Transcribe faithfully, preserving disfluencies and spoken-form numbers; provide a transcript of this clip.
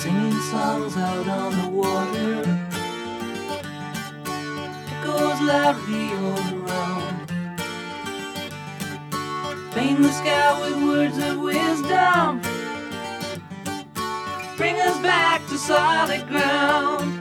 singing songs out on the water. Echoes loudly all around. Paint the sky with words of wisdom. Bring us back to solid ground.